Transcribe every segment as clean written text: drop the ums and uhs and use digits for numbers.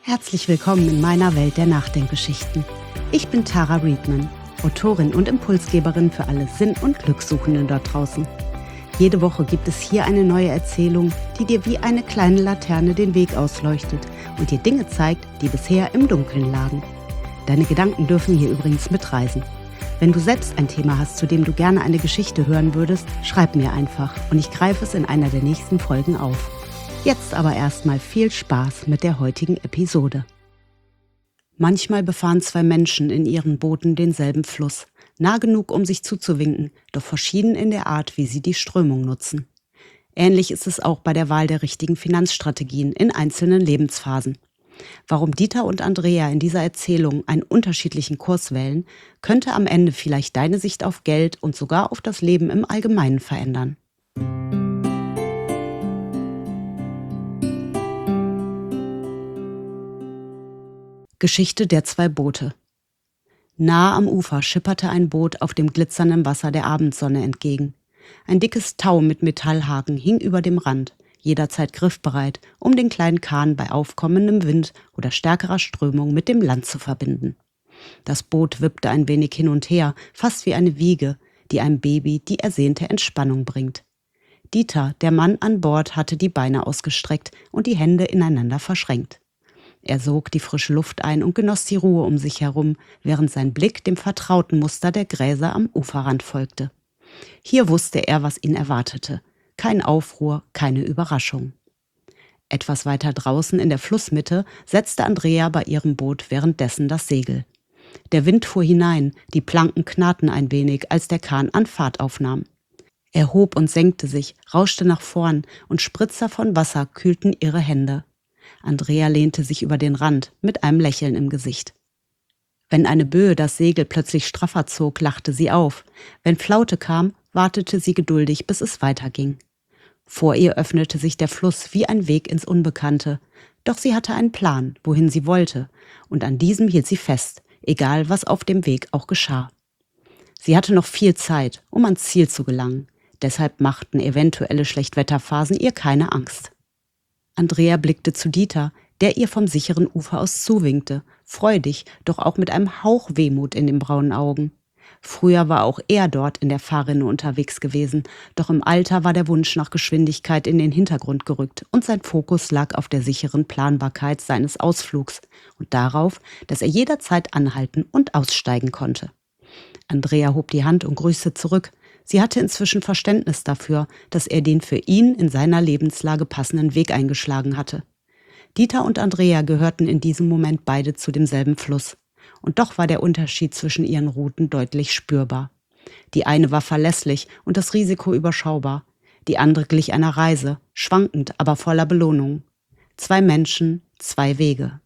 Herzlich willkommen in meiner Welt der Nachdenkgeschichten. Ich bin Tara Readman, Autorin und Impulsgeberin für alle Sinn- und Glückssuchenden dort draußen. Jede Woche gibt es hier eine neue Erzählung, die dir wie eine kleine Laterne den Weg ausleuchtet und dir Dinge zeigt, die bisher im Dunkeln lagen. Deine Gedanken dürfen hier übrigens mitreisen. Wenn du selbst ein Thema hast, zu dem du gerne eine Geschichte hören würdest, schreib mir einfach und ich greife es in einer der nächsten Folgen auf. Jetzt aber erstmal viel Spaß mit der heutigen Episode. Manchmal befahren zwei Menschen in ihren Booten denselben Fluss, nah genug, um sich zuzuwinken, doch verschieden in der Art, wie sie die Strömung nutzen. Ähnlich ist es auch bei der Wahl der richtigen Finanzstrategien in einzelnen Lebensphasen. Warum Dieter und Andrea in dieser Erzählung einen unterschiedlichen Kurs wählen, könnte am Ende vielleicht deine Sicht auf Geld und sogar auf das Leben im Allgemeinen verändern. Geschichte der zwei Boote. Nahe am Ufer schipperte ein Boot auf dem glitzernden Wasser der Abendsonne entgegen. Ein dickes Tau mit Metallhaken hing über dem Rand, jederzeit griffbereit, um den kleinen Kahn bei aufkommendem Wind oder stärkerer Strömung mit dem Land zu verbinden. Das Boot wippte ein wenig hin und her, fast wie eine Wiege, die einem Baby die ersehnte Entspannung bringt. Dieter, der Mann an Bord, hatte die Beine ausgestreckt und die Hände ineinander verschränkt. Er sog die frische Luft ein und genoss die Ruhe um sich herum, während sein Blick dem vertrauten Muster der Gräser am Uferrand folgte. Hier wusste er, was ihn erwartete. Kein Aufruhr, keine Überraschung. Etwas weiter draußen in der Flussmitte setzte Andrea bei ihrem Boot währenddessen das Segel. Der Wind fuhr hinein, die Planken knarrten ein wenig, als der Kahn an Fahrt aufnahm. Er hob und senkte sich, rauschte nach vorn und Spritzer von Wasser kühlten ihre Hände. Andrea lehnte sich über den Rand mit einem Lächeln im Gesicht. Wenn eine Böe das Segel plötzlich straffer zog, lachte sie auf. Wenn Flaute kam, wartete sie geduldig, bis es weiterging. Vor ihr öffnete sich der Fluss wie ein Weg ins Unbekannte. Doch sie hatte einen Plan, wohin sie wollte, und an diesem hielt sie fest, egal was auf dem Weg auch geschah. Sie hatte noch viel Zeit, um ans Ziel zu gelangen. Deshalb machten eventuelle Schlechtwetterphasen ihr keine Angst. Andrea blickte zu Dieter, der ihr vom sicheren Ufer aus zuwinkte, freudig, doch auch mit einem Hauch Wehmut in den braunen Augen. Früher war auch er dort in der Fahrrinne unterwegs gewesen, doch im Alter war der Wunsch nach Geschwindigkeit in den Hintergrund gerückt und sein Fokus lag auf der sicheren Planbarkeit seines Ausflugs und darauf, dass er jederzeit anhalten und aussteigen konnte. Andrea hob die Hand und grüßte zurück. Sie hatte inzwischen Verständnis dafür, dass er den für ihn in seiner Lebenslage passenden Weg eingeschlagen hatte. Dieter und Andrea gehörten in diesem Moment beide zu demselben Fluss. Und doch war der Unterschied zwischen ihren Routen deutlich spürbar. Die eine war verlässlich und das Risiko überschaubar. Die andere glich einer Reise, schwankend, aber voller Belohnung. Zwei Menschen, zwei Wege.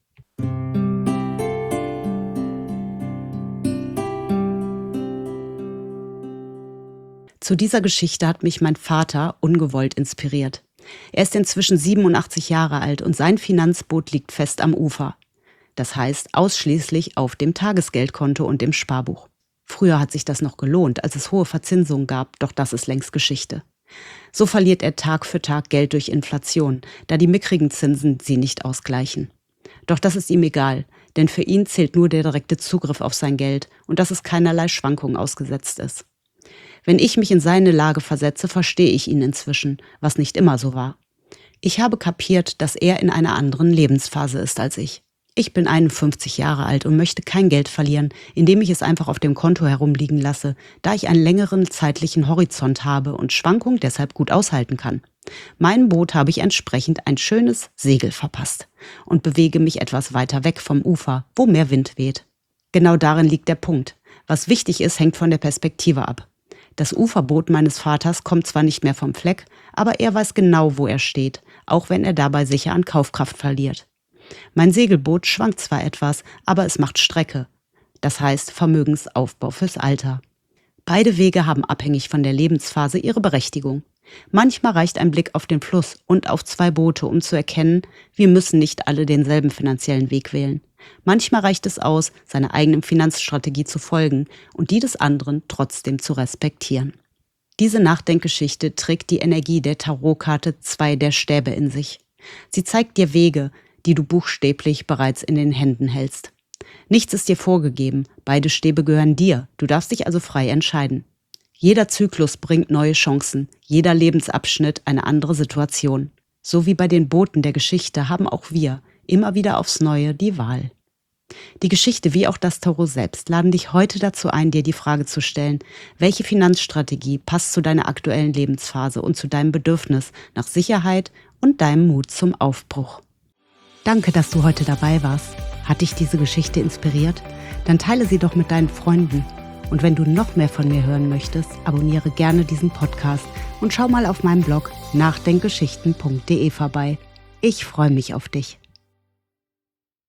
Zu dieser Geschichte hat mich mein Vater ungewollt inspiriert. Er ist inzwischen 87 Jahre alt und sein Finanzboot liegt fest am Ufer. Das heißt ausschließlich auf dem Tagesgeldkonto und dem Sparbuch. Früher hat sich das noch gelohnt, als es hohe Verzinsungen gab, doch das ist längst Geschichte. So verliert er Tag für Tag Geld durch Inflation, da die mickrigen Zinsen sie nicht ausgleichen. Doch das ist ihm egal, denn für ihn zählt nur der direkte Zugriff auf sein Geld und dass es keinerlei Schwankungen ausgesetzt ist. Wenn ich mich in seine Lage versetze, verstehe ich ihn inzwischen, was nicht immer so war. Ich habe kapiert, dass er in einer anderen Lebensphase ist als ich. Ich bin 51 Jahre alt und möchte kein Geld verlieren, indem ich es einfach auf dem Konto herumliegen lasse, da ich einen längeren zeitlichen Horizont habe und Schwankungen deshalb gut aushalten kann. Meinem Boot habe ich entsprechend ein schönes Segel verpasst und bewege mich etwas weiter weg vom Ufer, wo mehr Wind weht. Genau darin liegt der Punkt. Was wichtig ist, hängt von der Perspektive ab. Das Uferboot meines Vaters kommt zwar nicht mehr vom Fleck, aber er weiß genau, wo er steht, auch wenn er dabei sicher an Kaufkraft verliert. Mein Segelboot schwankt zwar etwas, aber es macht Strecke. Das heißt Vermögensaufbau fürs Alter. Beide Wege haben abhängig von der Lebensphase ihre Berechtigung. Manchmal reicht ein Blick auf den Fluss und auf zwei Boote, um zu erkennen, wir müssen nicht alle denselben finanziellen Weg wählen. Manchmal reicht es aus, seiner eigenen Finanzstrategie zu folgen und die des anderen trotzdem zu respektieren. Diese Nachdenkgeschichte trägt die Energie der Tarotkarte 2 der Stäbe in sich. Sie zeigt dir Wege, die du buchstäblich bereits in den Händen hältst. Nichts ist dir vorgegeben, beide Stäbe gehören dir, du darfst dich also frei entscheiden. Jeder Zyklus bringt neue Chancen, jeder Lebensabschnitt eine andere Situation. So wie bei den Booten der Geschichte haben auch wir immer wieder aufs Neue die Wahl. Die Geschichte wie auch das Tarot selbst laden dich heute dazu ein, dir die Frage zu stellen, welche Finanzstrategie passt zu deiner aktuellen Lebensphase und zu deinem Bedürfnis nach Sicherheit und deinem Mut zum Aufbruch. Danke, dass du heute dabei warst. Hat dich diese Geschichte inspiriert? Dann teile sie doch mit deinen Freunden. Und wenn du noch mehr von mir hören möchtest, abonniere gerne diesen Podcast und schau mal auf meinem Blog nachdenkgeschichten.de vorbei. Ich freue mich auf dich.